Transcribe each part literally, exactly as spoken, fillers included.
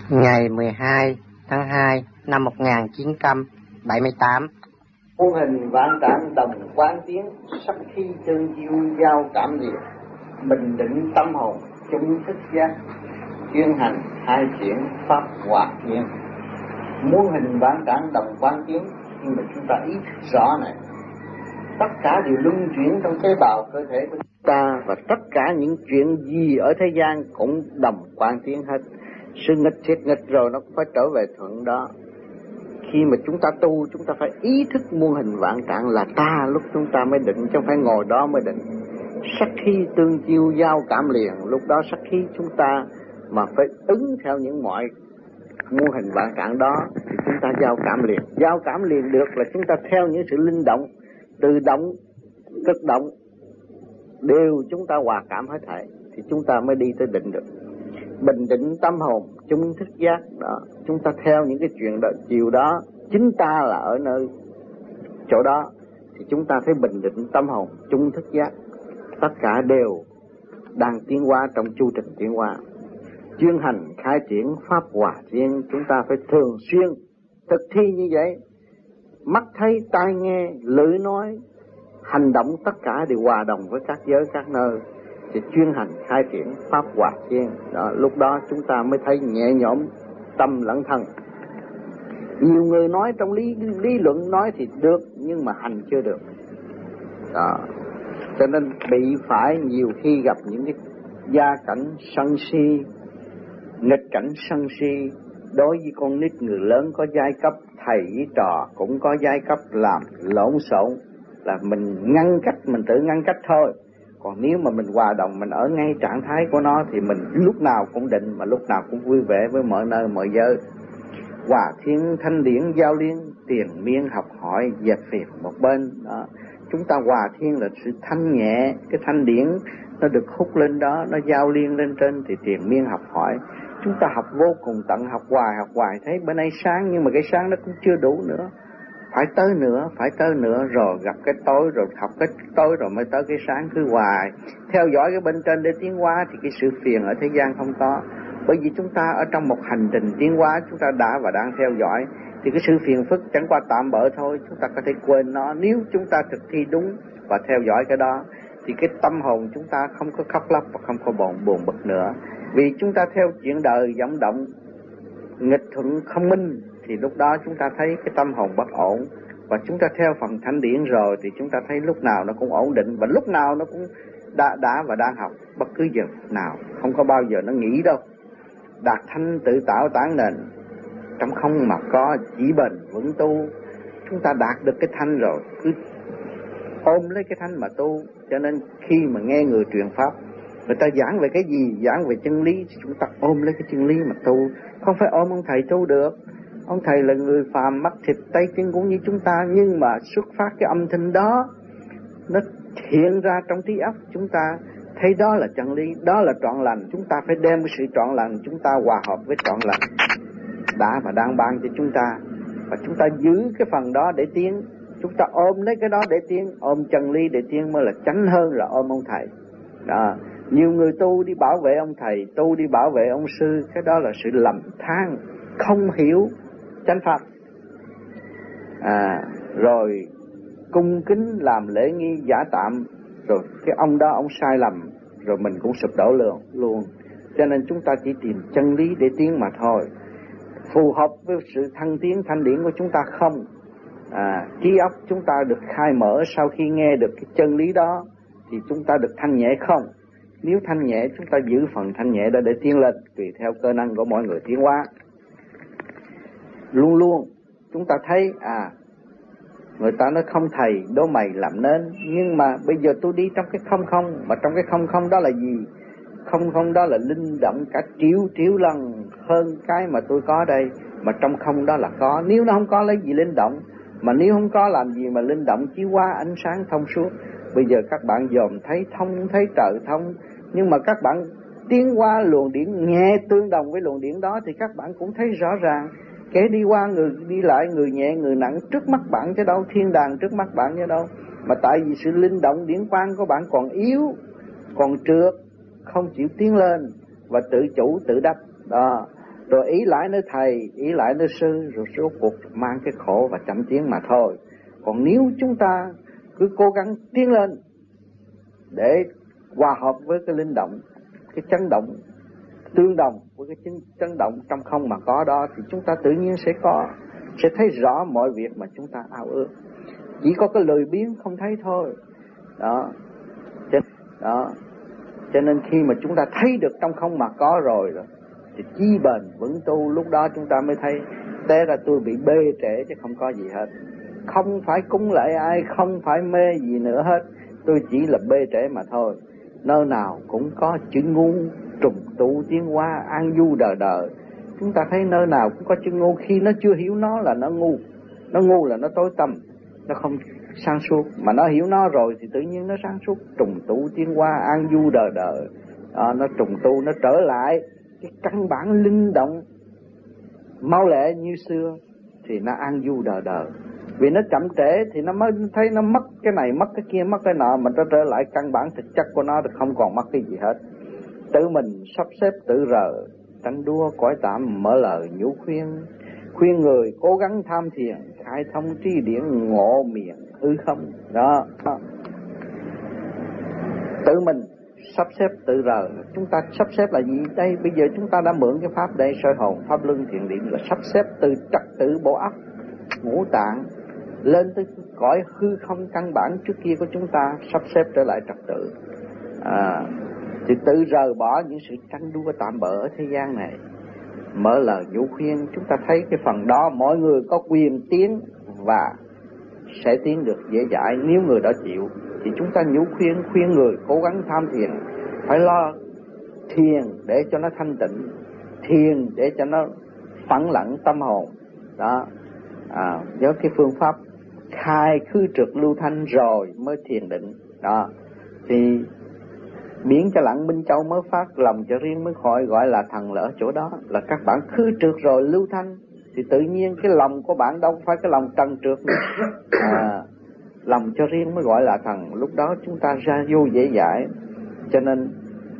Ngày mười hai tháng hai năm một nghìn chín trăm bảy mươi tám. Muôn hình vạn trạng đồng quán tiến, sắc khí tương chiêu giao cảm liền, bình định tâm hồn chung thức giác, chuyên hành hai triển pháp hòa thiên. Muôn hình vạn trạng đồng quán tiến, nhưng mà chúng ta ý thức rõ này, tất cả đều luân chuyển trong tế bào cơ thể của chúng ta, và tất cả những chuyện gì ở thế gian cũng đồng quán tiến hết. Sự nghịch thiệt nghịch rồi nó cũng phải trở về thuận đó. Khi mà chúng ta tu, chúng ta phải ý thức muôn hình vạn trạng là ta, lúc chúng ta mới định, chứ không phải ngồi đó mới định. Sắc khí tương chiêu giao cảm liền, lúc đó sắc khí chúng ta mà phải ứng theo những mọi muôn hình vạn trạng đó thì chúng ta giao cảm liền. Giao cảm liền được là chúng ta theo những sự linh động, từ động, cực động đều chúng ta hòa cảm hết thảy, thì chúng ta mới đi tới định được. Bình định tâm hồn chung thức giác đó, chúng ta theo những cái chuyện đó, chiều đó chính ta là ở nơi chỗ đó, thì chúng ta phải bình định tâm hồn chung thức giác. Tất cả đều đang tiến hóa trong chu trình tiến hóa. Chuyên hành khai triển pháp hòa thiên, chúng ta phải thường xuyên thực thi như vậy. Mắt thấy, tai nghe, lưỡi nói, hành động tất cả đều hòa đồng với các giới các nơi, thì chuyên hành khai triển pháp hòa thiên đó, lúc đó chúng ta mới thấy nhẹ nhõm tâm lẫn thân. Nhiều người nói trong lý lý luận nói thì được, nhưng mà hành chưa được đó. Cho nên bị phải nhiều khi gặp những cái gia cảnh sân si, nghịch cảnh sân si. Đối với con nít, người lớn có giai cấp, thầy với trò cũng có giai cấp, làm lộn xộn là mình ngăn cách, mình tự ngăn cách thôi. Còn nếu mà mình hòa đồng, mình ở ngay trạng thái của nó thì mình lúc nào cũng định, mà lúc nào cũng vui vẻ với mọi nơi mọi giới. Hòa thiên thanh điển giao liên, tiền miên học hỏi, dẹp phiền một bên đó. Chúng ta hòa thiên là sự thanh nhẹ, cái thanh điển nó được hút lên đó, nó giao liên lên trên thì tiền miên học hỏi. Chúng ta học vô cùng tận, học hoài học hoài, thấy bữa nay sáng nhưng mà cái sáng nó cũng chưa đủ nữa. Phải tới nữa, phải tới nữa, rồi gặp cái tối, rồi học cái tối, rồi mới tới cái sáng, cứ hoài theo dõi cái bên trên để tiến hóa, thì cái sự phiền ở thế gian không có. Bởi vì chúng ta ở trong một hành trình tiến hóa, chúng ta đã và đang theo dõi, thì cái sự phiền phức chẳng qua tạm bỡ thôi, chúng ta có thể quên nó. Nếu chúng ta thực thi đúng và theo dõi cái đó, thì cái tâm hồn chúng ta không có khóc lóc và không có buồn buồn bực nữa. Vì chúng ta theo chuyện đời vọng động, nghịch thuận không minh, thì lúc đó chúng ta thấy cái tâm hồn bất ổn. Và chúng ta theo phần thanh điển rồi thì chúng ta thấy lúc nào nó cũng ổn định, và lúc nào nó cũng đã, đã và đang học, bất cứ giờ nào, không có bao giờ nó nghỉ đâu. Đạt thanh tự tạo tán nền, trong không mà có, chỉ bền vững tu. Chúng ta đạt được cái thanh rồi, cứ ôm lấy cái thanh mà tu. Cho nên khi mà nghe người truyền pháp, người ta giảng về cái gì, giảng về chân lý, thì chúng ta ôm lấy cái chân lý mà tu. Không phải ôm ông thầy tu được. Ông thầy là người phàm, mắt thịt tay chân cũng như chúng ta, nhưng mà xuất phát cái âm thanh đó nó hiện ra trong trí óc chúng ta, thấy đó là chân lý, đó là trọn lành. Chúng ta phải đem cái sự trọn lành chúng ta hòa hợp với trọn lành đã và đang ban cho chúng ta, và chúng ta giữ cái phần đó để tiến. Chúng ta ôm lấy cái đó để tiến, ôm chân lý để tiến mới là chánh hơn là ôm ông thầy đó. Nhiều người tu đi bảo vệ ông thầy, tu đi bảo vệ ông sư, cái đó là sự lầm than, không hiểu chánh pháp. À, rồi cung kính làm lễ nghi giả tạm, rồi cái ông đó ông sai lầm, rồi mình cũng sụp đổ luôn luôn. Cho nên chúng ta chỉ tìm chân lý để tiến mà thôi. Phù hợp với sự thăng tiến thanh điển của chúng ta không? À, trí óc chúng ta được khai mở sau khi nghe được cái chân lý đó, thì chúng ta được thanh nhẹ không? Nếu thanh nhẹ, chúng ta giữ phần thanh nhẹ đó để tiến lên, tùy theo cơ năng của mọi người tiến hóa. Luôn luôn chúng ta thấy à, người ta nói không thầy đố mày làm nên, nhưng mà bây giờ tôi đi trong cái không không, mà trong cái không không đó là gì? Không không đó là linh động cả triệu triệu lần hơn cái mà tôi có đây, mà trong không đó là có. Nếu nó không có lấy gì linh động, mà nếu không có làm gì mà linh động chiếu qua ánh sáng thông suốt. Bây giờ các bạn dòm thấy thông, thấy trời thông, nhưng mà các bạn tiến qua luồng điển nhẹ tương đồng với luồng điển đó, thì các bạn cũng thấy rõ ràng. Kẻ đi qua, người đi lại, người nhẹ người nặng trước mắt bạn chứ đâu, thiên đàng trước mắt bạn chứ đâu. Mà tại vì sự linh động điển quang của bạn còn yếu, còn trượt, không chịu tiến lên và tự chủ tự đắc đó. rồi ý lại nơi thầy, ý lại nơi sư, rồi rốt cuộc mang cái khổ và chậm tiến mà thôi. Còn nếu chúng ta cứ cố gắng tiến lên để hòa hợp với cái linh động, cái chấn động tương đồng với cái chấn động trong không mà có đó, thì chúng ta tự nhiên sẽ có, sẽ thấy rõ mọi việc mà chúng ta ao ước. Chỉ có cái lười biếng không thấy thôi. Đó. Đó. Cho nên khi mà chúng ta thấy được trong không mà có rồi, rồi thì chi bền vững tu, lúc đó chúng ta mới thấy té ra tôi bị bê trễ chứ không có gì hết. Không phải cúng lễ ai, không phải mê gì nữa hết, tôi chỉ là bê trễ mà thôi. Nơi nào cũng có chữ ngu, trùng tụ tiến hóa, an du đời đời. Chúng ta thấy nơi nào cũng có chữ ngu, khi nó chưa hiểu nó là nó ngu. Nó ngu là nó tối tâm, nó không sáng suốt. Mà nó hiểu nó rồi thì tự nhiên nó sáng suốt. Trùng tụ tiến hóa, an du đời đời. À, nó trùng tu, nó trở lại cái căn bản linh động mau lẹ như xưa, thì nó an du đời đời. Vì nó chậm trễ thì nó mới thấy nó mất cái này, mất cái kia, mất cái nọ, mà nó trở lại căn bản thực chất của nó thì không còn mất cái gì hết. Tự mình sắp xếp tự rờ, tranh đua cõi tạm, mở lời nhủ khuyên, khuyên người cố gắng tham thiền, khai thông tri điển, ngộ miệng hư không. Đó, đó. Tự mình sắp xếp tự rờ. Chúng ta sắp xếp là gì? Đây bây giờ chúng ta đã mượn cái pháp đây, soi hồn, pháp luân thiền điện, là sắp xếp từ trật tự bộ óc, ngũ tạng lên tới cõi hư không căn bản trước kia của chúng ta, sắp xếp trở lại trật tự. À, thì tự rời bỏ những sự tranh đua tạm bỡ ở thế gian này, mở lời nhủ khuyên. Chúng ta thấy cái phần đó mọi người có quyền tiến và sẽ tiến được dễ dãi nếu người đó chịu. Thì chúng ta nhủ khuyên, khuyên người cố gắng tham thiền, phải lo thiền để cho nó thanh tịnh, thiền để cho nó phẳng lặng tâm hồn. Đó, à, với cái phương pháp khai khư trực lưu thanh rồi mới thiền định. Đó, thì biến cho lặng minh châu mới phát, lòng cho riêng mới khỏi, gọi là thần lỡ chỗ đó. Là các bạn khư trực rồi lưu thanh, thì tự nhiên cái lòng của bạn đâu phải cái lòng trần trượt nữa. À, lòng cho riêng mới gọi là thần. Lúc đó chúng ta ra vô dễ dãi. Cho nên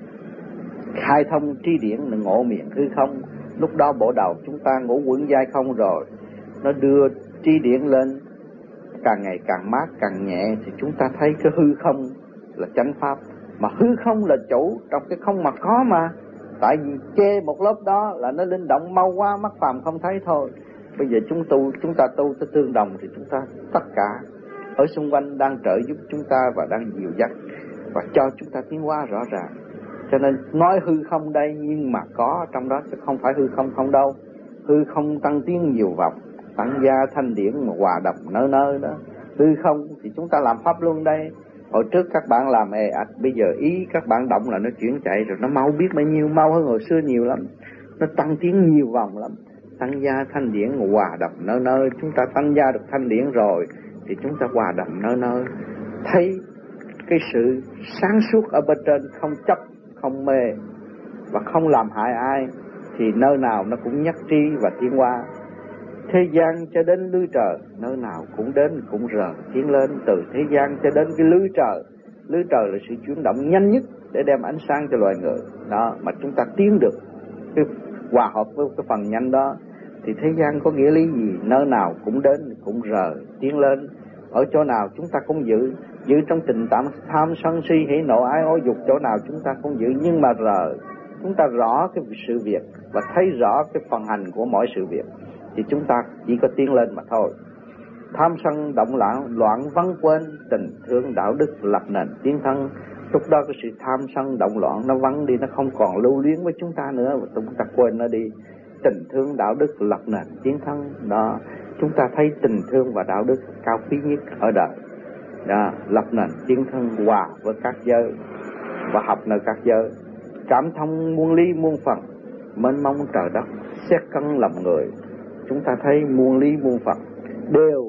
khai thông tri điển, ngộ miệng hư không. Lúc đó bộ đầu chúng ta ngủ quẩn dai không rồi, nó đưa tri điển lên càng ngày càng mát, càng nhẹ, thì chúng ta thấy cái hư không là chánh pháp. Mà hư không là chủ, trong cái không mà có mà. Tại vì chê một lớp đó là nó linh động mau quá, mắt phàm không thấy thôi. Bây giờ chúng tu, chúng ta tu tới tương đồng, thì chúng ta tất cả ở xung quanh đang trợ giúp chúng ta và đang dìu dắt và cho chúng ta tiến hóa rõ ràng. Cho nên nói hư không đây, nhưng mà có trong đó chứ không phải hư không không đâu. Hư không tăng tiến nhiều vọng, tăng gia thanh điển mà hòa đập nơi nơi đó. Hư không thì chúng ta làm pháp luân đây. Hồi trước các bạn làm ề ạch, bây giờ ý các bạn động là nó chuyển chạy rồi, nó mau biết bao nhiêu, mau hơn hồi xưa nhiều lắm. Nó tăng tiến nhiều vòng lắm. Tăng gia thanh điển hòa đập nơi nơi. Chúng ta tăng gia được thanh điển rồi thì chúng ta hòa đập nơi nơi. Thấy cái sự sáng suốt ở bên trên, không chấp, không mê và không làm hại ai, thì nơi nào nó cũng nhất trí và tiến hóa. Thế gian cho đến lưới trời, nơi nào cũng đến cũng rờ tiến lên. Từ thế gian cho đến cái lưới trời. Lưới trời là sự chuyển động nhanh nhất để đem ánh sáng cho loài người. Đó, mà chúng ta tiến được cái hòa hợp với cái phần nhanh đó, thì thế gian có nghĩa lý gì? Nơi nào cũng đến cũng rờ tiến lên. Ở chỗ nào chúng ta cũng giữ, giữ trong tình tạm tham sân si hỉ nộ ái ố dục, chỗ nào chúng ta cũng giữ. Nhưng mà rờ, chúng ta rõ cái sự việc và thấy rõ cái phần hành của mỗi sự việc, thì chúng ta chỉ có tiến lên mà thôi. Tham sân động loạn, loạn vắng quên, tình thương đạo đức lập nền tiến thân. Lúc đó cái sự tham sân động loạn nó vắng đi, nó không còn lưu luyến với chúng ta nữa, và chúng ta quên nó đi. Tình thương đạo đức lập nền tiến thân. Đó, chúng ta thấy tình thương và đạo đức cao quý nhất ở đời. Đó, lập nền tiến thân, hòa với các giới và học nơi các giới. Cảm thông muôn ly muôn phần, mênh mông trời đất, xét cân lòng người. Chúng ta thấy muôn ly muôn phần đều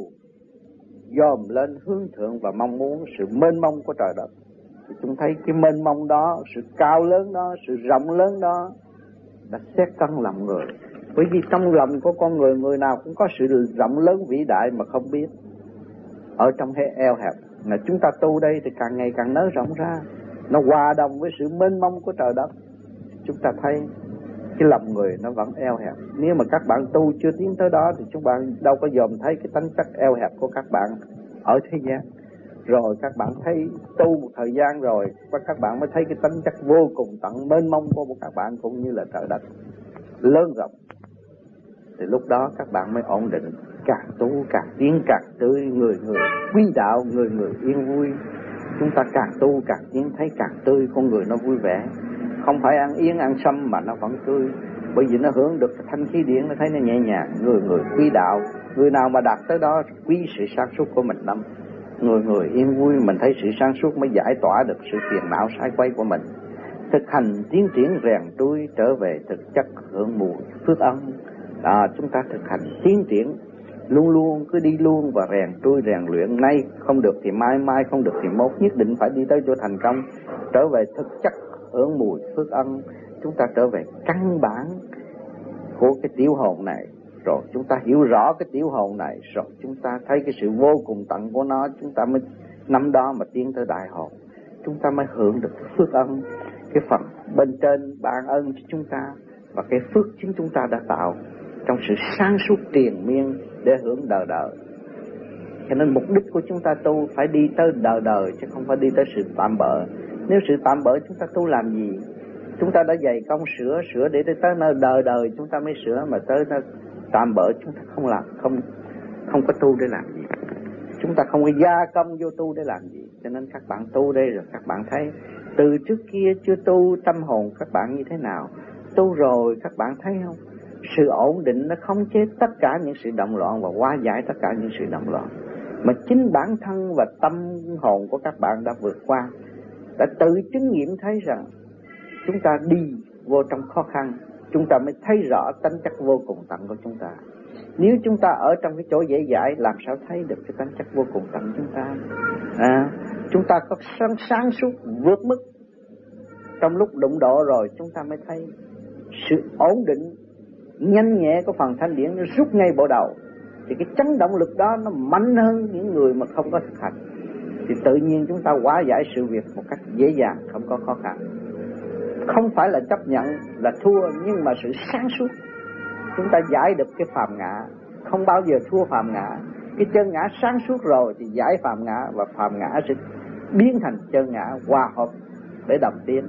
dòm lên hướng thượng và mong muốn sự mênh mông của trời đất. Thì chúng thấy cái mênh mông đó, sự cao lớn đó, sự rộng lớn đó đã xét cân lòng người. Bởi vì trong lòng của con người, người nào cũng có sự rộng lớn vĩ đại mà không biết. Ở trong cái eo hẹp là chúng ta tu đây thì càng ngày càng nới rộng ra, nó hòa đồng với sự mênh mông của trời đất. Chúng ta thấy cái lòng người nó vẫn eo hẹp. Nếu mà các bạn tu chưa tiến tới đó thì chúng bạn đâu có dòm thấy cái tánh chất eo hẹp của các bạn ở thế gian. Rồi các bạn thấy tu một thời gian rồi và các bạn mới thấy cái tánh chất vô cùng tận mênh mông của các bạn cũng như là trời đất lớn rộng. Thì lúc đó các bạn mới ổn định, càng tu càng tiến càng tươi, người người quý đạo, người người yên vui. Chúng ta càng tu càng tiến thấy càng tươi, con người nó vui vẻ. Không phải ăn yên ăn sâm mà nó vẫn tươi, bởi vì nó hưởng được thanh khí điển, nó thấy nó nhẹ nhàng. Người người quý đạo, người nào mà đạt tới đó quý sự sáng suốt của mình lắm. Người người yên vui, mình thấy sự sáng suốt mới giải tỏa được sự phiền não sai quay của mình. Thực hành tiến triển rèn trui trở về thực chất hưởng mùi phước ân. À, chúng ta thực hành tiến triển luôn luôn cứ đi luôn và rèn trui rèn luyện. Nay không được thì mai, mai không được thì mốt, nhất định phải đi tới chỗ thành công, trở về thực chất hưởng mùi phước ân. Chúng ta trở về căn bản của cái tiểu hồn này, rồi chúng ta hiểu rõ cái tiểu hồn này, rồi chúng ta thấy cái sự vô cùng tận của nó, chúng ta mới năm đó mà tiến tới đại hồn. Chúng ta mới hưởng được phước ân, cái phần bên trên ban ơn cho chúng ta và cái phước chính chúng ta đã tạo trong sự sáng suốt triền miên để hưởng đời đời. Cho nên mục đích của chúng ta tu phải đi tới đời đời chứ không phải đi tới sự tạm bợ. Nếu sự tạm bợ chúng ta tu làm gì? Chúng ta đã dày công sửa sửa để tới nơi đời đời chúng ta mới sửa, mà tới nơi tạm bợ chúng ta không làm, không không có tu để làm gì. Chúng ta không có gia công vô tu để làm gì. Cho nên các bạn tu đây rồi các bạn thấy từ trước kia chưa tu tâm hồn các bạn như thế nào, tu rồi các bạn thấy không? Sự ổn định nó khống chế tất cả những sự động loạn và hóa giải tất cả những sự động loạn. Mà chính bản thân và tâm hồn của các bạn đã vượt qua, đã tự chứng nghiệm thấy rằng chúng ta đi vô trong khó khăn, chúng ta mới thấy rõ tánh chất vô cùng tận của chúng ta. Nếu chúng ta ở trong cái chỗ dễ dãi, làm sao thấy được cái tánh chất vô cùng tận chúng ta? À, chúng ta có sáng, sáng suốt vượt mức. Trong lúc đụng độ rồi chúng ta mới thấy sự ổn định nhanh nhẹ của phần thanh điển nó rút ngay bộ đầu. Thì cái chấn động lực đó nó mạnh hơn những người mà không có thực hành. Thì tự nhiên chúng ta hóa giải sự việc một cách dễ dàng, không có khó khăn. Không phải là chấp nhận là thua, nhưng mà sự sáng suốt. Chúng ta giải được cái phàm ngã, không bao giờ thua phàm ngã. Cái chân ngã sáng suốt rồi thì giải phàm ngã, và phàm ngã sẽ biến thành chân ngã hòa hợp để đồng tiến.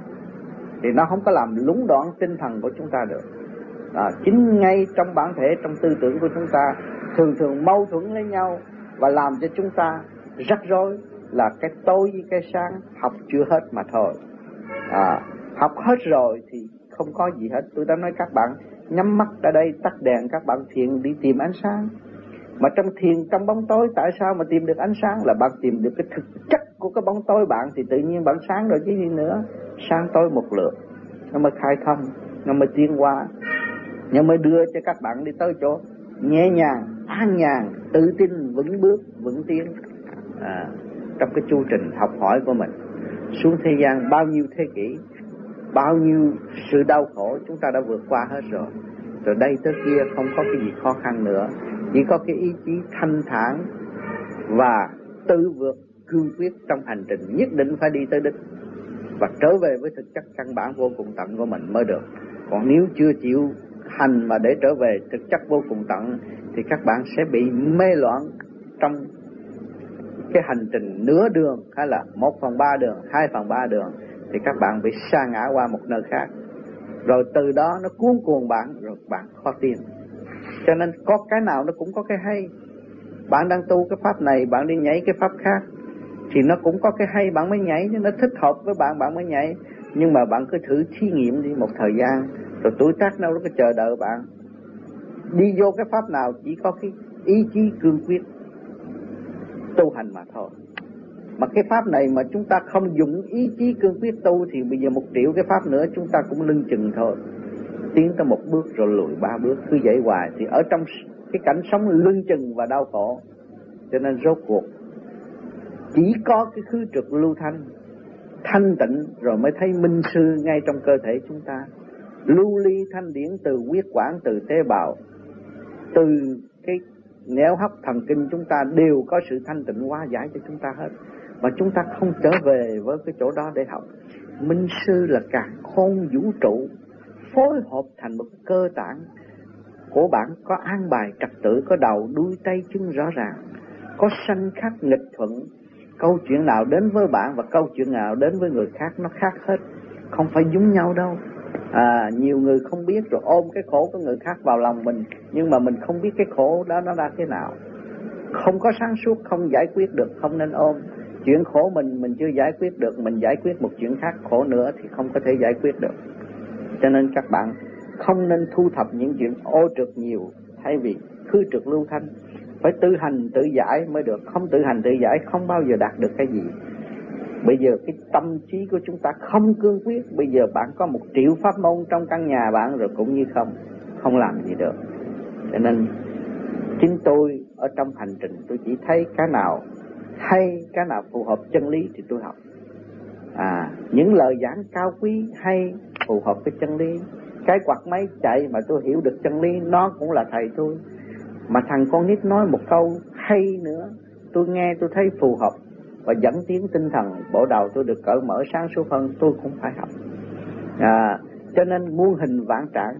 Thì nó không có làm lũng đoạn tinh thần của chúng ta được. À, chính ngay trong bản thể, trong tư tưởng của chúng ta thường thường mâu thuẫn với nhau và làm cho chúng ta rắc rối, là cái tối với cái sáng học chưa hết mà thôi. À, học hết rồi thì không có gì hết. Tôi đã nói các bạn nhắm mắt ở đây, tắt đèn, các bạn thiền đi tìm ánh sáng. Mà trong thiền, trong bóng tối, tại sao mà tìm được ánh sáng? Là bạn tìm được cái thực chất của cái bóng tối bạn, thì tự nhiên bạn sáng rồi chứ gì nữa. Sáng tối một lượt, nó mới khai thông, nó mới tiến qua, nó mới đưa cho các bạn đi tới chỗ nhẹ nhàng, an nhàn, tự tin, vững bước, vững tiến. À, trong cái chu trình học hỏi của mình xuống thế gian bao nhiêu thế kỷ, bao nhiêu sự đau khổ chúng ta đã vượt qua hết rồi. Rồi đây tới kia không có cái gì khó khăn nữa, chỉ có cái ý chí thanh thản và tự vượt cương quyết trong hành trình nhất định phải đi tới đích và trở về với thực chất căn bản vô cùng tận của mình mới được. Còn nếu chưa chịu hành mà để trở về thực chất vô cùng tận thì các bạn sẽ bị mê loạn trong cái hành trình nửa đường, hay là một phần ba đường, hai phần ba đường, thì các bạn bị sa ngã qua một nơi khác. Rồi từ đó nó cuốn cuồng bạn, rồi bạn khó tiến. Cho nên có cái nào nó cũng có cái hay. Bạn đang tu cái pháp này, bạn đi nhảy cái pháp khác, thì nó cũng có cái hay, bạn mới nhảy, chứ nó thích hợp với bạn, bạn mới nhảy. Nhưng mà bạn cứ thử thí nghiệm đi một thời gian, rồi tuổi tác đâu nó có chờ đợi bạn. Đi vô cái pháp nào chỉ có cái ý chí cương quyết tu hành mà thôi. Mà cái pháp này mà chúng ta không dùng ý chí cương quyết tu thì bây giờ một triệu cái pháp nữa chúng ta cũng lưng chừng thôi. Tiến tới một bước rồi lùi ba bước, cứ vậy hoài thì ở trong cái cảnh sống lưng chừng và đau khổ. Cho nên rốt cuộc chỉ có cái khứ trực lưu thanh, thanh tịnh rồi mới thấy minh sư ngay trong cơ thể chúng ta. Lưu ly thanh điển từ huyết quản, từ tế bào, từ cái nẻo hấp thần kinh chúng ta đều có sự thanh tịnh hóa giải cho chúng ta hết. Mà chúng ta không trở về với cái chỗ đó để học. Minh sư là cả khôn vũ trụ, phối hợp thành một cơ bản của bạn, có an bài trật tự, có đầu đuôi tay chân rõ ràng, có sanh khắc nghịch thuận. Câu chuyện nào đến với bạn và câu chuyện nào đến với người khác nó khác hết, không phải giống nhau đâu. À, nhiều người không biết rồi ôm cái khổ của người khác vào lòng mình, nhưng mà mình không biết cái khổ đó nó ra thế nào. Không có sáng suốt, không giải quyết được, không nên ôm. Chuyện khổ mình mình chưa giải quyết được, mình giải quyết một chuyện khác khổ nữa thì không có thể giải quyết được. Cho nên các bạn không nên thu thập những chuyện ô trượt nhiều, thay vì khư trượt lưu thanh. Phải tự hành tự giải mới được, không tự hành tự giải không bao giờ đạt được cái gì. Bây giờ cái tâm trí của chúng ta không cương quyết. Bây giờ bạn có một triệu pháp môn trong căn nhà bạn rồi cũng như không, không làm gì được. Cho nên chính tôi ở trong hành trình tôi chỉ thấy cái nào hay, cái nào phù hợp chân lý thì tôi học. À, những lời giảng cao quý hay phù hợp với chân lý. Cái quạt máy chạy mà tôi hiểu được chân lý, nó cũng là thầy tôi. Mà thằng con nít nói một câu hay nữa, tôi nghe tôi thấy phù hợp và dẫn tiến tinh thần, bộ đầu tôi được cởi mở sáng suốt hơn, tôi cũng phải học. À, cho nên muôn hình vạn trạng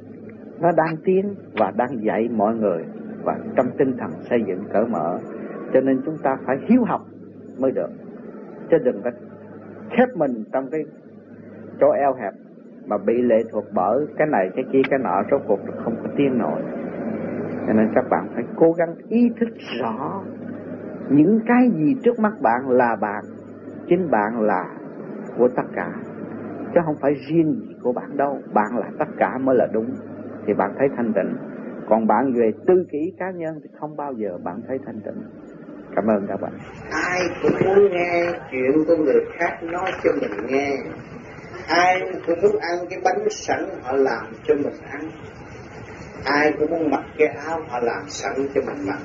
nó đang tiến và đang dạy mọi người, và trong tinh thần xây dựng cởi mở. Cho nên chúng ta phải hiếu học mới được, chứ đừng có khép mình trong cái chỗ eo hẹp mà bị lệ thuộc bởi cái này cái kia cái nọ, rốt cuộc không có tiến nổi. Cho nên các bạn phải cố gắng ý thức rõ những cái gì trước mắt bạn là bạn, chính bạn là của tất cả, chứ không phải riêng gì của bạn đâu. Bạn là tất cả mới là đúng, thì bạn thấy thanh tịnh. Còn bạn về tư kỷ cá nhân thì không bao giờ bạn thấy thanh tịnh. Cảm ơn các bạn. Ai cũng muốn nghe chuyện của người khác nói cho mình nghe. Ai cũng muốn ăn cái bánh sẵn họ làm cho mình ăn. Ai cũng muốn mặc cái áo họ làm sẵn cho mình mặc.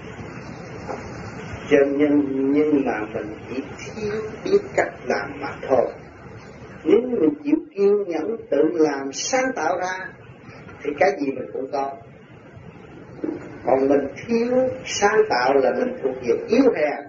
Cho nên nhưng mà mình chỉ thiếu biết cách làm mà thôi. Nếu mình chịu kiên nhẫn tự làm sáng tạo ra thì cái gì mình cũng có. Còn mình thiếu sáng tạo là mình thuộc về yếu hèn.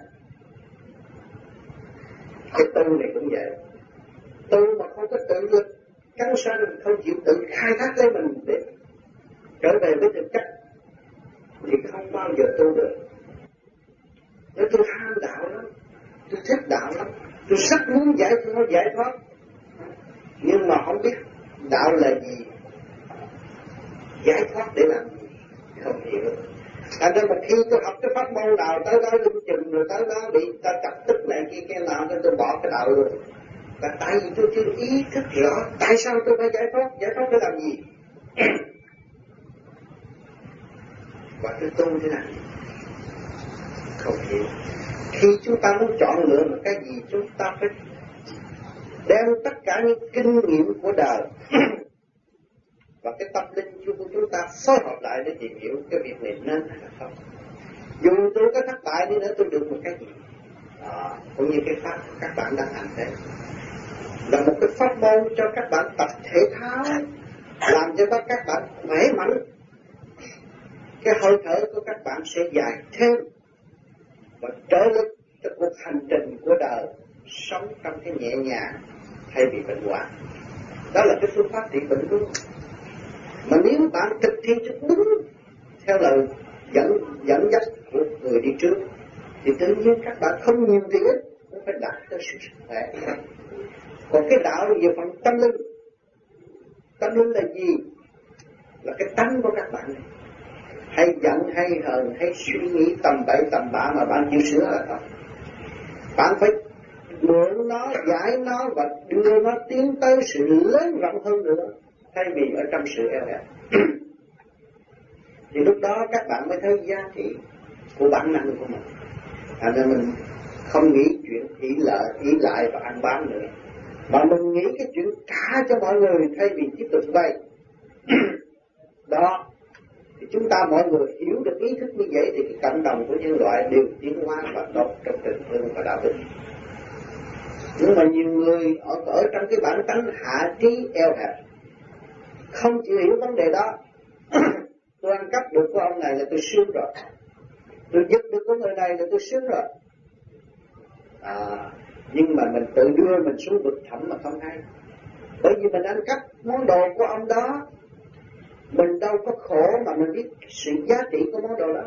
Cái tu này cũng vậy. Tu mà không có tự lực cắn sanh, không chịu tự khai thác lấy mình để trở về với thực chất thì không bao giờ tu được. Nếu tôi ham đạo lắm, tôi thích đạo lắm, tôi rất muốn giải thoát, giải thoát, nhưng mà không biết đạo là gì, giải thoát để làm gì, không hiểu. Thành ra mà khi tôi học cái pháp môn nào tới đó lưng chừng rồi tới đó bị ta chặt tức này kia kia nào nên tôi bỏ cái đạo luôn. Là tại vì tôi chưa ý thức rõ tại sao tôi phải giải thoát, giải thoát để làm gì. Và tôi tu thế nào không hiểu. Khi chúng ta muốn chọn lựa một cái gì, chúng ta phải đem tất cả những kinh nghiệm của đời và cái tâm linh của chúng ta phối hợp lại để tìm hiểu cái việc này nên hay là không. Dù tôi có thất bại đi nữa tôi được một cái gì đó, cũng như cái pháp các bạn đang hành đấy là một cái pháp môn cho các bạn tập thể thao, làm cho các bạn khỏe mạnh, cái hơi thở của các bạn sẽ dài thêm và trở lực cho cuộc hành trình của đời, sống trong cái nhẹ nhàng thay vì bệnh hoạn. Đó là cái phương pháp trị bệnh luôn. Mà nếu bạn thực thi cho đúng theo lời dẫn dẫn dắt của người đi trước thì tự nhiên các bạn không nhiều thì ít cũng phải đạt tới sự sức khỏe. Còn cái đạo về phần tâm linh, tâm linh là gì? Là cái tánh của các bạn này. Hay giận, hay hờn, hay suy nghĩ tầm bậy tầm bạ mà bạn chịu sửa là không. Bạn phải mượn nó, giải nó và đưa nó tiến tới sự lớn rộng hơn nữa, thay vì ở trong sự eo hẹp. Thì lúc đó các bạn mới thấy giá trị của bản năng của mình. Thành ra mình không nghĩ chuyện ý lợi, ý lại và ăn bám nữa, mà mình nghĩ cái chuyện trả cho mọi người thay vì tiếp tục vay. Đó, thì chúng ta mọi người hiểu được ý thức như vậy thì cái cộng đồng của nhân loại đều tiến hóa và tốt trong tình thương và đạo đức. Nhưng mà nhiều người ở, ở trong cái bản tánh hạ trí eo hẹp, không chịu hiểu vấn đề đó. Tôi ăn cắp được của ông này là tôi sướng rồi, tôi giúp được của người này là tôi sướng rồi. À, nhưng mà mình tự đưa mình xuống vực thẳm mà không hay. Bởi vì mình ăn cắp món đồ của ông đó, mình đâu có khổ mà mình biết sự giá trị của món đồ đó.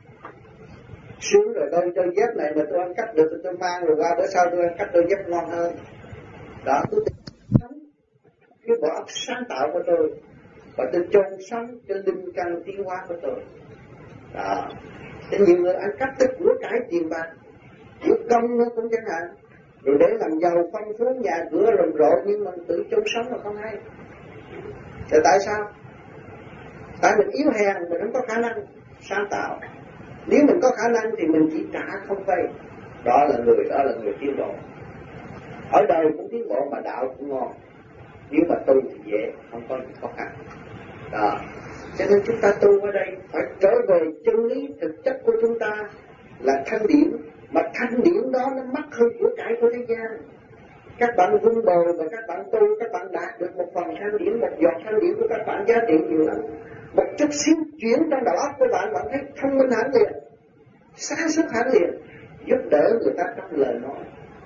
Sướng rồi, đôi đôi dép này mà tôi ăn cắp được tôi, tôi mang rồi qua bữa sau tôi ăn cắp đôi dép ngon hơn. Đó, tôi sống cái bộ óc sáng tạo của tôi, và tôi chôn sống cái linh căn tiến hóa của tôi. Đó, thế nhiều người ăn cắp tức của cải tiền bạc, của công nó cũng chẳng hạn, rồi để làm giàu phong phú nhà cửa rầm rộ, nhưng mà tự chôn sống là không hay. Thì tại sao? Tại mình yếu hèn, mình không có khả năng sáng tạo. Nếu mình có khả năng thì mình chỉ trả không vay. Đó là người, đó là người tiến bộ. Ở đời cũng tiến bộ mà đạo cũng ngon. Nếu mà tu thì dễ, không có gì khó khăn. Đó. Cho nên chúng ta tu ở đây phải trở về chân lý thực chất của chúng ta là thanh điển. Mà thanh điển đó nó mắc hơn của cải của thế gian. Các bạn vun bồi và các bạn tu, các bạn đạt được một phần thanh điển, một giọt thanh điển của các bạn giá trị nhiều lắm. Một chút xíu chuyển trong đầu óc của bạn, bạn thấy thông minh hẳn liền, sáng suốt hẳn liền, giúp đỡ người ta trong lời nói.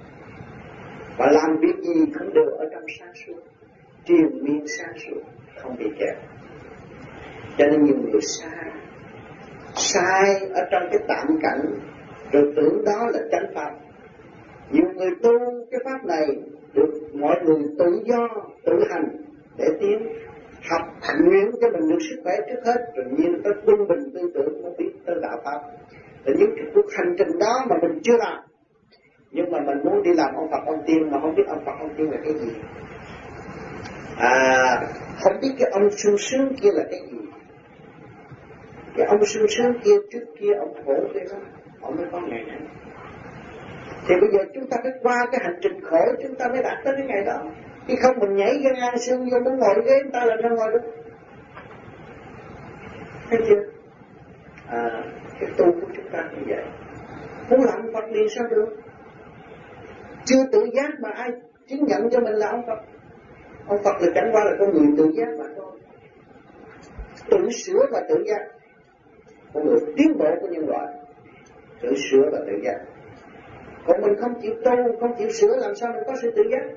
Và làm việc gì cũng đều ở trong sáng suốt, triền miên sáng suốt, không bị kẹt. Cho nên nhiều người sai, sai ở trong cái tạm cảnh, rồi tưởng đó là chánh pháp. Nhiều người tu cái pháp này được mọi người tự do, tự hành để tiến. Học nguyện cho mình được sức khỏe trước hết, rồi nhiên tới quân bình tư tưởng mới biết tới đạo pháp. Là những cái cuộc hành trình đó mà mình chưa làm, nhưng mà mình muốn đi làm ông Phật ông Tiên mà không biết ông Phật ông Tiên là cái gì, à không biết cái ông sung sướng kia là cái gì. Cái ông sung sướng kia trước kia ông khổ kia đó, ông mới có ngày này. Thì bây giờ chúng ta phải qua cái hành trình khổ chúng ta mới đạt tới cái ngày đó. Khi không mình nhảy cái ngang xương vô muốn ngồi ghế người ta làm sao ngồi được. Thấy chưa? À, cái tu của chúng ta như vậy. Muốn làm Phật liền sao được? Chưa tự giác mà ai chứng nhận cho mình là ông Phật. Ông Phật là chẳng qua là con người tự giác mà thôi. Tự sửa và tự giác. Con người tiến bộ của nhân loại. Tự sửa và tự giác. Còn mình không chịu tu, không chịu sửa làm sao mình có sự tự giác?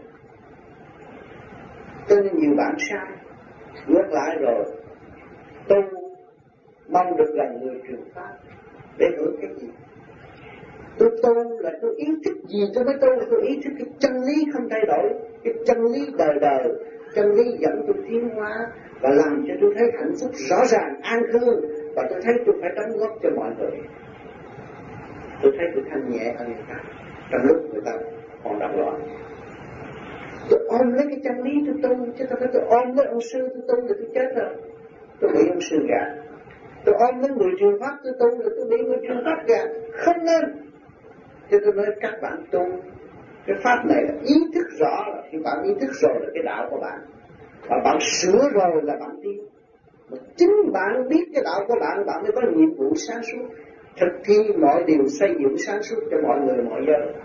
Cho nên nhiều bạn sai. Ngược lại rồi tu mong được gần người truyền pháp để hưởng cái gì? Tôi tu là tôi ý thức gì tôi mới tu, là tôi ý thức cái chân lý không thay đổi, cái chân lý đời đời, chân lý dẫn tôi tiến hóa và làm cho tôi thấy hạnh phúc rõ ràng, an cư, và tôi thấy tôi phải đóng góp cho mọi người. Tôi thấy tôi thanh nhẹ hơn người ta trong lúc người ta còn động loạn. Tôi ôm lấy cái chân lý tôi tu, chứ tôi phải tôi ôm lấy ông sư tôi tu là tôi chết rồi. Tôi bị ông sư gạt. Tôi ôm lấy người truyền pháp tôi tu là tôi bị người truyền pháp gạt. Không nên. Cho tôi nói các bạn tu cái pháp này là ý thức rõ là khi bạn ý thức rồi là cái đạo của bạn, và bạn sửa rồi là bạn tin. Mà chính bạn biết cái đạo của bạn, bạn mới có nhiệm vụ sáng suốt thực thi mọi điều xây dựng sáng suốt cho mọi người mọi giới.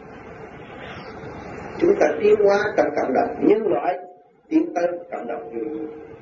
Chúng ta tiến hóa trong cộng đồng nhân loại, tiến tới cộng đồng người.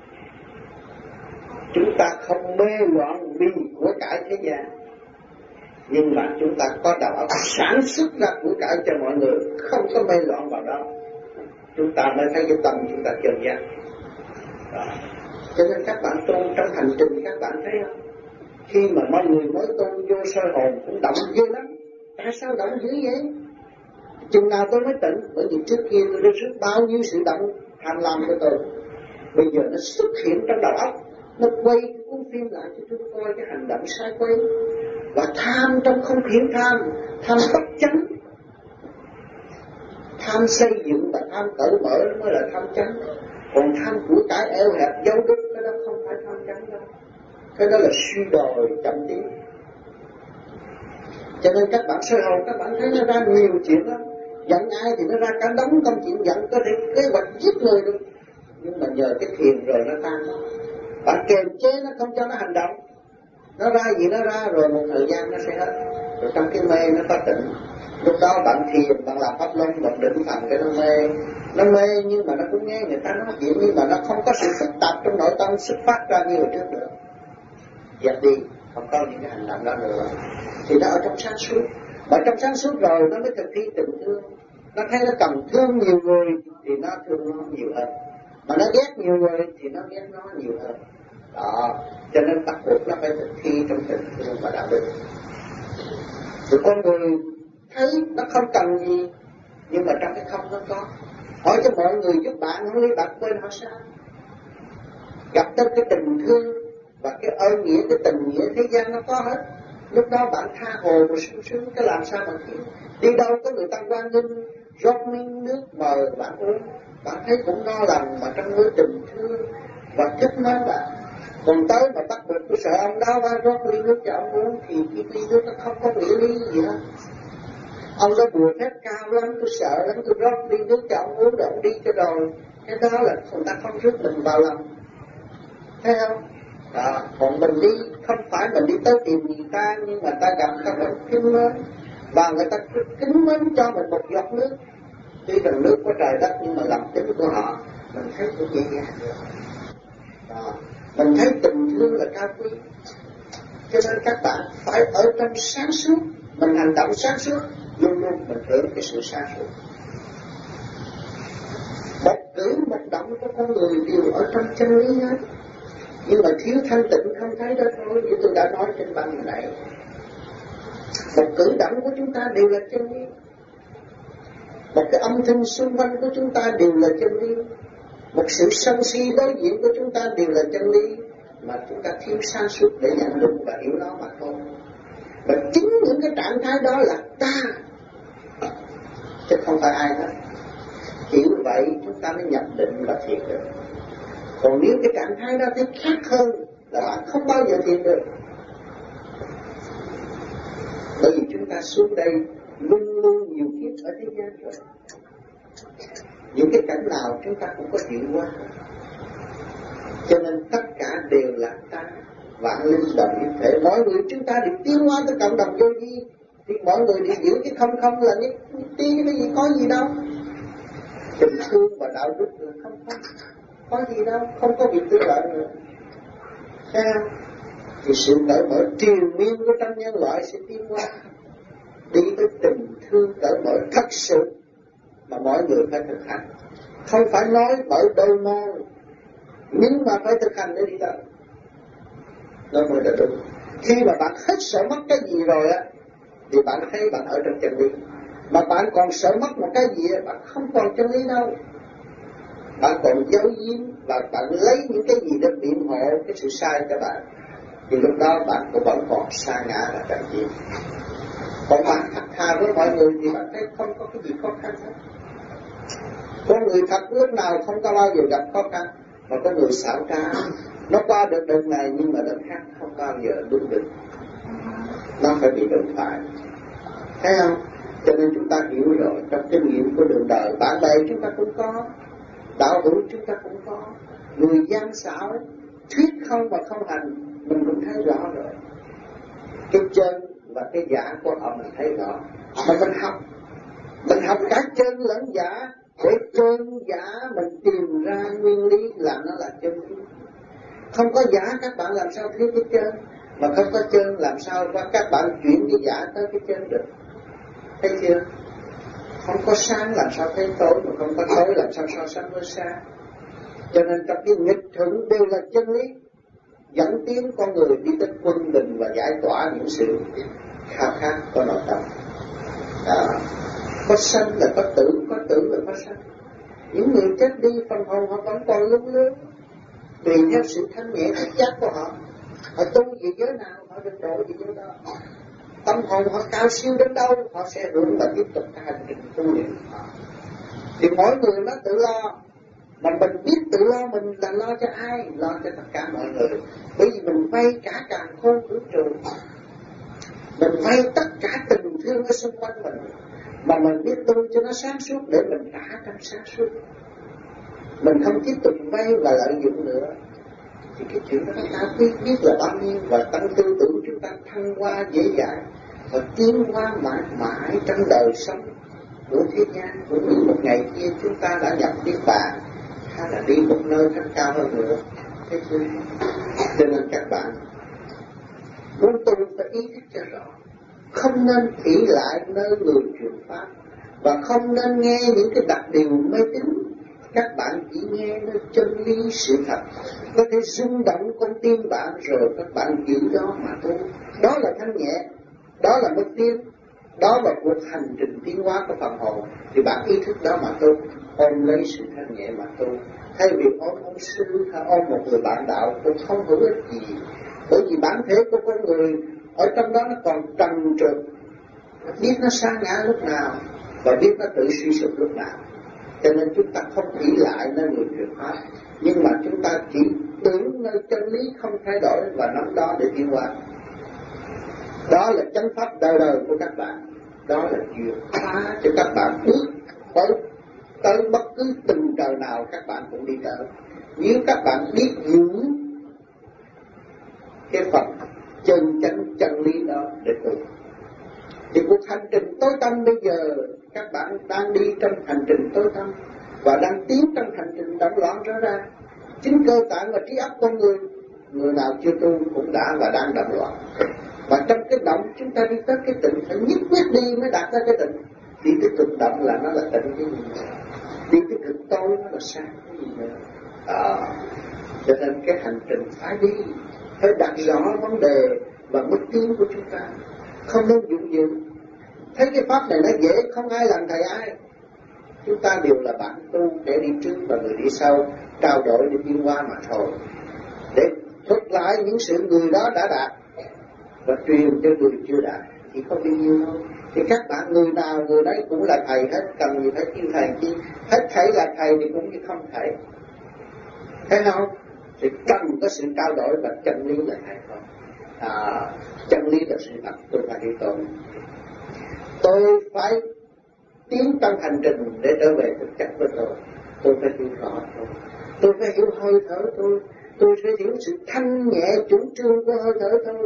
Chúng ta không mê loạn vì của cải thế gian, nhưng mà chúng ta có đầu óc sản xuất ra của cải cho mọi người, không có mê loạn vào đó. Chúng ta mới thấy cái tâm chúng ta chân giác. Đó. Cho nên các bạn tu trong hành trình các bạn thấy không? Khi mà mọi người mới tu vô soi hồn cũng động dữ lắm. Tại sao động dữ vậy? Chừng nào tôi mới tỉnh? Bởi vì trước kia tôi đã rất bao nhiêu sự động tham lam của tôi. Bây giờ nó xuất hiện trong đầu óc, nó quay cái cuốn phim lại cho tôi coi cái hành động sai quay. Và tham trong không khiển tham, tham bất chánh, tham xây dựng và tham cởi mở mới là tham chánh. Còn tham của cải eo hẹp dấu đức, cái đó không phải tham chánh đâu. Cái đó là suy đồi chậm tiến. Cho nên các bạn soi hồn, các bạn thấy nó ra nhiều chuyện lắm. Giận ai thì nó ra cả đống công chuyện giận, có thể kế hoạch giết người được. Nhưng mà nhờ cái thiền rồi nó tan. Bạn kềm chế nó không cho nó hành động. Nó ra gì nó ra, rồi một thời gian nó sẽ hết. Rồi trong cái mê nó có tỉnh. Lúc đó bạn thiền, bạn làm pháp luân, bạn định thành cái nó mê. Nó mê nhưng mà nó cũng nghe người ta nói chuyện, nhưng mà nó không có sự phức tạp trong nội tâm xuất phát ra như hồi trước nữa. Dẹp đi, không có những cái hành động đó nữa. Thì nó ở trong sáng suốt. Bởi trong sáng suốt rồi nó mới thực thi tình thương. Nó thấy nó cần thương nhiều người, thì nó thương nó nhiều hơn, mà nó ghét nhiều người thì nó ghét nó nhiều hơn. Đó, cho nên bắt buộc nó phải thực thi trong tình thương và đạo đức. Rồi con người thấy nó không cần gì, nhưng mà trong cái không nó có. Hỏi cho mọi người giúp bạn, không lý bạn quên họ sao? Gặp tới cái tình thương và cái ơn nghĩa, cái tình nghĩa thế gian nó có hết. Lúc đó bạn tha hồ và sung sướng, cái làm sao mà thiếu. Đi đâu có người ta quan nghênh rót miếng nước mời bạn uống, bạn thấy cũng no lòng mà trong mối tình thương và thích mến bạn. Còn tới mà bắt buộc tôi sợ ông đó qua rót ly nước cho ông uống thì cái ly nước nó không có nghĩa lý gì hết. Ông đó đùa phép cao lắm, tôi sợ lắm, tôi rót ly nước cho ông uống rồi ông đi cho rồi. Cái đó là người ta không rước mình vào lòng, thấy không? Đó, còn mình đi không phải mình đi tới tìm người ta, nhưng mà ta gặp ta vẫn kính mến và người ta kính mến cho mình một giọt nước. Tuy rằng nước của trời đất nhưng mà lòng tính của họ mình thấy cũng nhẹ nhàng được. Đó, mình thấy tình thương là cao quý. Cho nên các bạn phải ở trong sáng suốt, mình hành động sáng suốt, luôn luôn mình hưởng cái sự sáng suốt. Một cử một động của con người đều ở trong chân lý hết, nhưng mà thiếu thanh tịnh không thấy đó thôi. Như tôi đã nói trên băng hồi nãy, một cử động của chúng ta đều là chân lý, một cái âm thanh xung quanh của chúng ta đều là chân lý, một sự sân si đối diện của chúng ta đều là chân lý, mà chúng ta thiếu sáng suốt để nhận đúng và hiểu nó mà thôi. Và chính những cái trạng thái đó là ta, chứ không phải ai hết. Hiểu vậy chúng ta mới nhập định và thiền được. Còn nếu cái trạng thái đó thấy khác hơn là bạn không bao giờ thiền được. Bởi vì chúng ta xuống đây luôn luôn nhiều kiếp ở thế gian rồi. Những cái cảnh nào chúng ta cũng có chuyện qua. Cho nên tất cả đều là ta, vạn linh đồng nhất thể. Mọi người chúng ta đều tiến hóa tới cộng đồng vô vi, thì mọi người đều giữ cái không không là nhất tiên, cái gì có gì đâu. Tình thương và đạo đức là không không, có gì đâu, không có việc tương lợi nữa. Thấy không? Thì sự cởi mở triền miên của trong nhân loại sẽ tiến qua đi tới tình thương cởi mở thật sự mà mọi người phải thực hành. Không phải nói bởi đôi môi, nhưng mà phải thực hành để đi tới. Nó mới là đúng. Khi mà bạn hết sợ mất cái gì rồi á, thì bạn thấy bạn ở trong chân lý. Mà bạn còn sợ mất một cái gì á, bạn không còn chân lý đâu. Bạn còn giấu giếm và bạn lấy những cái gì để biện hộ cái sự sai cho bạn, thì lúc đó bạn cũng vẫn còn sa ngã là cần gì. Còn bạn thật thà với mọi người thì bạn thấy không có cái gì khó khăn hết. Con người thật lúc nào không có bao giờ gặp khó khăn, mà có người xảo trá, nó qua được đợt này nhưng mà đợt khác không bao giờ đúng được, nó phải bị đụng phải. Thấy không? Cho nên chúng ta hiểu rồi, trong kinh nghiệm của đường đời, bạn bè chúng ta cũng có, đạo hữu chúng ta cũng có, người gian xảo, thuyết không và không hành, mình cũng thấy rõ rồi. Cái chân và cái giả của họ mình thấy rõ, mà mình học, mình học cả chân lẫn giả, để chân giả mình tìm ra nguyên lý là nó là chân lý. Không có giả các bạn làm sao thấy cái chân, mà không có chân làm sao các bạn chuyển cái giả tới cái chân được. Thấy chưa? Không có sáng làm sao thấy tối, mà không có tối làm sao so sánh với sáng. Cho nên trong cái nghịch thuận đều là chân lý, dẫn tiến con người đi tới quân bình và giải tỏa những sự khao khát của nội tâm. Đó. Có sanh là có tử, có tử là có sanh. Những người chết đi phần hồn họ vẫn còn lung lướng, tùy theo sự thanh nhẹ thức giác của họ. Họ tu gì giới nào, họ được độ gì giới đó. Tâm hồn họ cao siêu đến đâu, họ sẽ hưởng và tiếp tục hành trình tu luyện. Thì mỗi người nó tự lo, mà mình biết tự lo mình là lo cho ai? Lo cho tất cả mọi người. Bởi vì mình vay cả càn khôn vũ trụ, mình vay tất cả tình thương ở xung quanh mình, mà mình biết tu cho nó sáng suốt để mình trả trong sáng suốt. Mình không tiếp tục vay và lợi dụng nữa, thì cái chuyện đó ta biết biết là bao nhiêu, và tăng tư tưởng chúng ta thăng hoa dễ dàng và tiến hóa mãi mãi trong đời sống của thế gian. Cũng như một ngày kia chúng ta đã nhập niết bàn, hay là đi một nơi rất cao hơn nữa. Thế chứ? Cho nên các bạn muốn tu phải ý thức cho rõ, không nên ỷ lại nơi người truyền pháp, và không nên nghe những cái đặc điều mê tín các bạn chỉ nghe nơi chân lý sự thật, có thể rung động con tim bạn rồi các bạn giữ đó mà thôi. Đó là thanh nhẹ, đó là mức tiến, đó là cuộc hành trình tiến hóa của phần hồn. Thì bạn ý thức đó mà tu, ôm lấy sự thanh nhẹ mà tu, thay vì ôm ông sư hay ôm một người bạn đạo cũng không hữu ích gì. Bởi vì bản thể của con người ở trong đó nó còn trần trượt, nó biết nó sa ngã lúc nào và biết nó tự suy sụp lúc nào. Cho nên chúng ta không nghĩ lại nơi người truyền pháp, nhưng mà chúng ta chỉ tưởng nơi chân lý không thay đổi và nắm đó để tiến hóa. Đó là chánh pháp đời đời của các bạn. Đó là chuyện phá cho các bạn bước tới, tới bất cứ từng trời nào các bạn cũng đi tới. Nếu các bạn biết giữ cái phần chân chánh chân lý đó để tu, thì cuộc hành trình tối tâm bây giờ các bạn đang đi trong hành trình tối tâm và đang tiến trong hành trình động loạn rõ ràng. Chính cơ tạng và trí óc con người, người nào chưa tu cũng đã và đang động loạn. Và trong cái động chúng ta đi tới cái tịnh, phải nhất quyết đi mới đạt tới cái tịnh. Đi cái cực động là nó là tịnh cái gì nữa, đi cái cực tối nó là sáng cái gì nữa. À, cho nên cái hành trình phải đi, phải đặt rõ vấn đề và mức tiến của chúng ta, không nên dụng dụng. Thấy cái pháp này nó dễ, không ai làm thầy ai. Chúng ta đều là bạn tu để đi trước và người đi sau, trao đổi để tiến hóa mà thôi. Để thuật lại những sự người đó đã đạt và truyền cho người chưa đạt thì không bao nhiêu đâu. Thì các bạn người nào người đấy cũng là thầy hết, cần gì phải kêu thầy chi. Hết thầy là thầy thì cũng như không thầy, thấy không? Thì cần có sự trao đổi và chân lý là thầy không. À, chân lý là sự thật, tôi phải hiểu tôi. Tôi phải tiến trong hành trình để trở về thực chất của tôi. Tôi phải hiểu rõ tôi, tôi phải hiểu hơi thở tôi, tôi phải hiểu sự thanh nhẹ chủ trương của hơi thở tôi.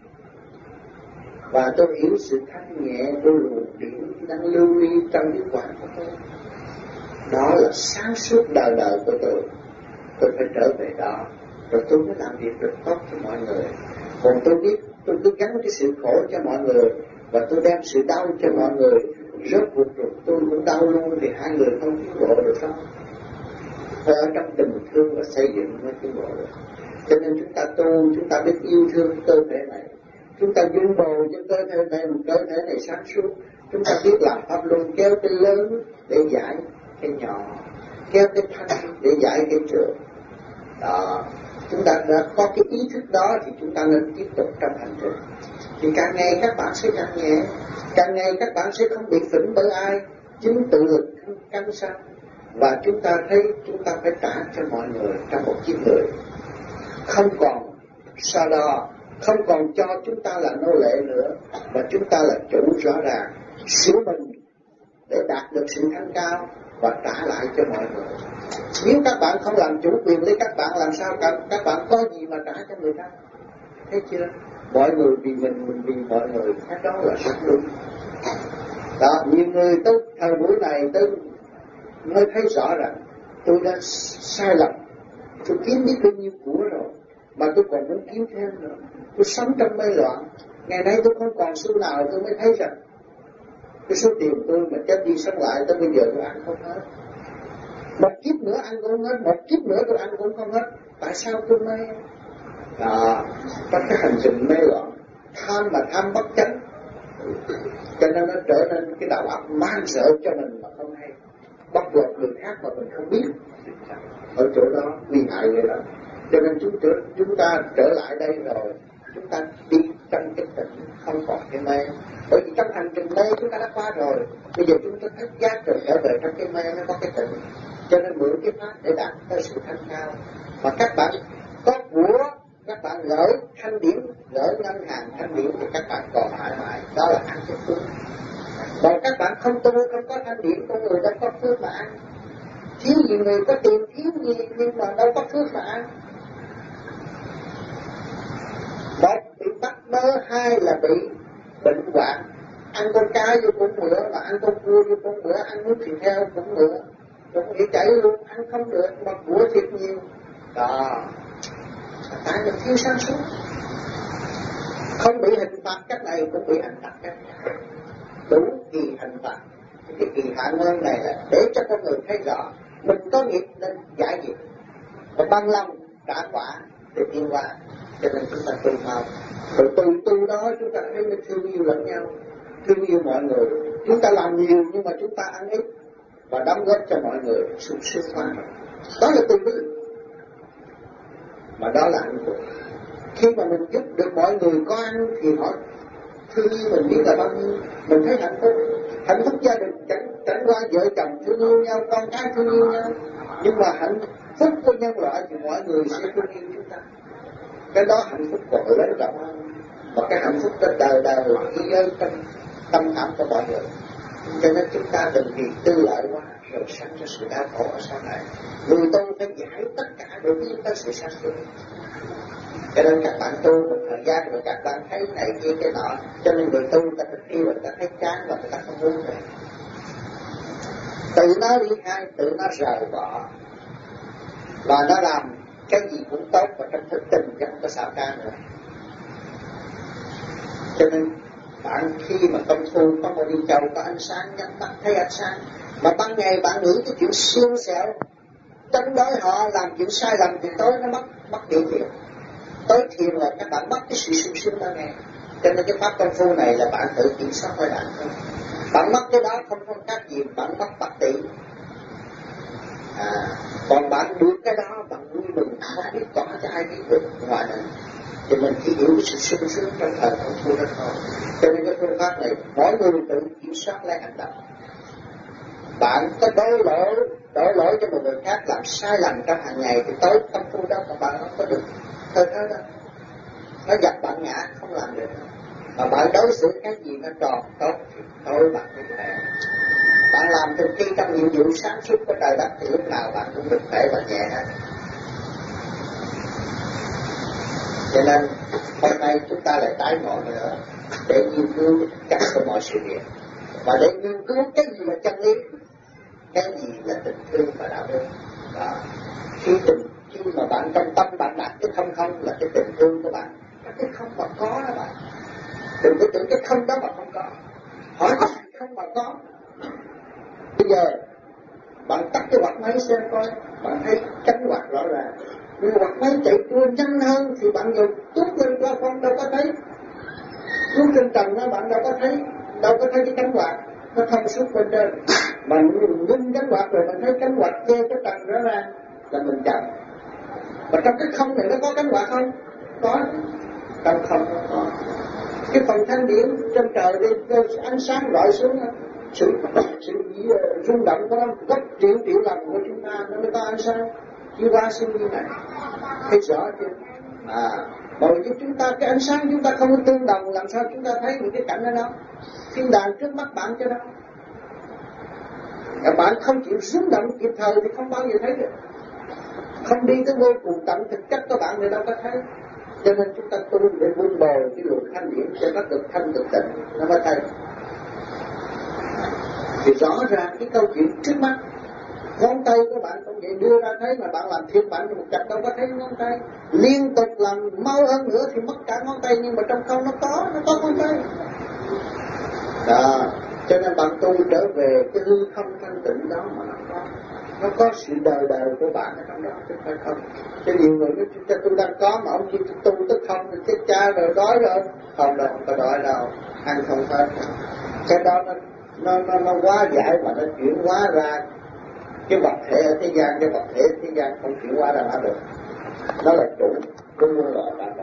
Và tôi hiểu sự thanh nhẹ của luồng điển đang lưu ly trong cái quản của tôi. Đó là sáng suốt đời đời của tôi. Tôi phải trở về đó, rồi tôi mới làm việc được tốt cho mọi người. Còn tôi biết tôi cứ gắn cái sự khổ cho mọi người và tôi đem sự đau cho mọi người, rốt cuộc rồi tôi cũng đau luôn, thì hai người không tiến bộ được không? Phải ở trong tình thương và xây dựng mới tiến bộ được. Cho nên chúng ta tu, chúng ta biết yêu thương cơ thể này, chúng ta dung bồi cho cơ thể này, một cơ thể này sáng suốt. Chúng ta biết làm pháp luân, kéo cái lớn để giải cái nhỏ, kéo cái thanh để giải cái trường. Đó, chúng ta đã có cái ý thức đó thì chúng ta nên tiếp tục trong hành trình. Thì càng ngày các bạn sẽ càng nhẹ, càng ngày các bạn sẽ không bị phỉnh bởi ai, chính tự lực căn sanh. Và chúng ta thấy chúng ta phải trả cho mọi người trong một kiếp người, không còn sau đó, không còn cho chúng ta là nô lệ nữa, mà chúng ta là chủ rõ ràng, sửa mình để đạt được sự thanh cao và trả lại cho mọi người. Nếu các bạn không làm chủ quyền lấy các bạn, làm sao các, các bạn có gì mà trả cho người ta? Thấy chưa? Mọi người vì mình, mình vì mọi người, cái đó là rất đúng. Đó, nhiều người tới thời buổi này tôi mới thấy rõ rằng tôi đã sai lầm. Tôi kiếm biết bao nhiêu của rồi mà tôi còn muốn kiếm thêm nữa. Tôi sống trong mê loạn. Ngày nay tôi không còn xu nào, tôi mới thấy rằng cái số tiền tôi mà chết đi sống lại tới bây giờ tôi ăn không hết. Một kiếp nữa ăn cũng không hết, một kiếp nữa tôi ăn cũng không hết. Tại sao tôi mê? Đó, trong cái hành trình mê loạn, tham mà tham bất chánh, cho nên nó trở nên cái đầu óc man sợ cho mình mà không hay, bóc lột người khác mà mình không biết. Ở chỗ đó nguy hại vậy đó. Cho nên chúng, chúng ta trở lại đây rồi, chúng ta đi trong cái tịnh, không còn cái mê. Bởi vì trong hành trình mê chúng ta đã qua rồi, bây giờ chúng ta thức giác rồi trở về trong cái mê nó có cái tịnh. Cho nên mượn cái pháp để đạt tới sự thanh cao. Và các bạn có của, các bạn gửi thanh điển, gửi ngân hàng thanh điển thì các bạn còn mãi mãi, đó là ăn cái phước. Còn các bạn không tu, không có thanh điển, con người đâu có phước mà ăn. Thiếu gì người có tiền, thiếu gì nhưng mà đâu có phước mà ăn. Một bị bắt bớ, hai là bị bệnh hoạn. Ăn con cá vô cũng bữa, mà ăn con cua vô cũng bữa, ăn nước thịt heo cũng bữa, cũng bị chảy luôn, ăn không được, mà của thiệt nhiều. Đó, tại mình thiếu sáng suốt. Không bị hình phạt cách này cũng bị hình phạt cách này. Đủ kỳ hình phạt. Cái kỳ hạ nguyên này là để cho con người thấy rõ Mình có nghiệp nên giải nghiệp, và bằng lòng trả quả để tiến hóa. Cho nên chúng ta tu mau. Rồi từ tu đó chúng ta thấy mình thương yêu lẫn nhau, thương yêu mọi người. Chúng ta làm nhiều nhưng mà chúng ta ăn ít và đóng góp cho mọi người sung sướng hóa. Đó là tu đức, mà đó là hạnh phúc. Khi mà mình giúp được mọi người có ăn thì họ thương yêu mình biết là bao nhiêu, mình thấy hạnh phúc. Hạnh phúc gia đình chẳng, chẳng qua vợ chồng thương yêu nhau, con cái thương yêu nhau, nhưng mà hạnh phúc của nhân loại thì mọi người sẽ thương yêu chúng ta. Cái đó hạnh phúc còn lớn rộng hơn, và cái hạnh phúc đó đời đời ghi nhớ trong tâm khảm của mọi người. Cho nên chúng ta đừng vì tư lợi quá rồi sanh ra sự đau khổ ở sau này. Người tu phải giải tất cả để biết tới sự sáng suốt. Cho nên các bạn tu một thời gian rồi các bạn thấy này kia cái nọ, cho nên người tu ta phải kêu người ta thấy chán và người ta không muốn về. Tự nó đi hai, tự nó rời bỏ, và nó làm cái gì cũng tốt, và trong thực tình chứ không có xạo ca nữa. Cho nên bạn khi mà công phu có một đi chầu có ánh sáng, nhắm mắt thấy ánh sáng, mà ban ngày bạn nghĩ cái chuyện siêu xẻo chống đối họ làm chuyện sai lầm thì tối nó mất mất điều thiện. Tối thiền là các bạn mất cái sự sung sướng ban ngày. Cho nên cái pháp công phu này là bạn tự kiểm soát hơi bạn thôi. Bạn mất cái đó không có khác gì bạn mất bát tỷ. À, còn bạn được cái đó bạn vui mừng không biết có cho ai biết được ngoài này. Thì mình chỉ hiểu sự sung sướng trong thời công phu đó thôi. Cho nên cái phương pháp này mỗi người tự kiểm soát lấy hành động. Bạn có đổ lỗi đổ lỗi cho một người khác làm sai lầm trong hàng ngày thì tối công phu đó của bạn không có được thôi thôi đó. Nó giật bạn ngã không làm được. Mà bạn đối xử cái gì nó tròn tốt thì thôi bạn phải khỏe. Bạn làm thực khi trong nhiệm vụ sáng suốt của trời đất thì lúc nào bạn cũng được khỏe và nhẹ hết. Cho nên hôm nay chúng ta lại tái ngộ nữa để nghiên cứu cách của mọi sự việc, và để nghiên cứu cái gì là chân lý, cái gì là tình thương và đạo đức. Đó. Khi tình khi mà bạn trong tâm bạn đặt cái không không là cái tình thương của bạn, cái không mà có đó bạn. Đừng có tưởng cái không đó mà không có. Hỏi cái gì không mà có. Bây giờ bạn tắt cái quạt máy xem coi, bạn thấy cánh quạt rõ ràng. Nhưng quạt máy chạy đua nhanh hơn thì bạn dùng tuốt lên qua không đâu có thấy. Tuốt trên trần đó bạn đâu có thấy, đâu có thấy cái cánh quạt nó thông suốt bên trên. Mà ngưng cánh quạt rồi mình thấy cánh quạt che cái trần rõ ràng là mình chậm. Và trong cái không này nó có cánh quạt không? Có. Trong không nó có. Cái phần thanh điển trên trời đi, ánh sáng rọi xuống, sự sự rung động của nó gấp triệu triệu lần của chúng ta nó mới có ánh sáng. Chứ qua sinh như này thấy rõ chưa? À, bởi vì chúng ta cái ánh sáng chúng ta không có tương đồng, làm sao chúng ta thấy những cái cảnh đó đâu? Thiên đàng trước mắt bạn cho đâu? Các bạn không chịu rung động kịp thời thì không bao giờ thấy được. Không đi tới vô cùng tận thực chất của bạn thì đâu có thấy. Cho nên chúng ta tu để vun bồi cái luồng thanh điển cho nó được thanh được tịnh, nó mới thấy. Thì rõ ràng cái câu chuyện trước mắt, ngón tay của bạn cũng vậy, đưa ra thấy mà bạn làm thiên bạn thì một chặt đâu có thấy ngón tay. Liên tục làm mau hơn nữa thì mất cả ngón tay, nhưng mà trong không nó có, nó có ngón tay. Đó, cho nên bạn tu trở về cái hư không thanh tịnh đó mà nó có. Nó có sự đời đời của bạn ở trong đó, chứ phải không? Cho nhiều người nói chúng ta tu đang có mà ông kia tu tức không thì chết cha rồi đói rồi. Không đâu, không có đói đâu, ăn không hết. Cái đó nó nó nó, nó quá giải và nó chuyển hóa ra cái vật thể ở thế gian, cái vật thể ở thế gian không chuyển hóa ra nó được. Nó là chủ của muôn loài bạn đó.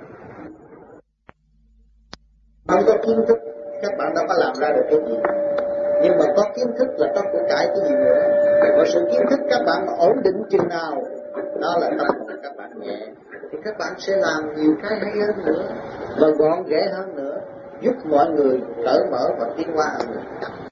Không có kiến thức các bạn đâu có làm ra được cái gì. Nhưng mà có kiến thức là có của cải cái gì nữa. Để có sự kiến thức các bạn ổn định chừng nào, đó là tâm của các bạn nhẹ, thì các bạn sẽ làm nhiều cái hay hơn nữa, và gọn ghẽ hơn nữa, giúp mọi người cởi mở và tiến hóa hơn nữa.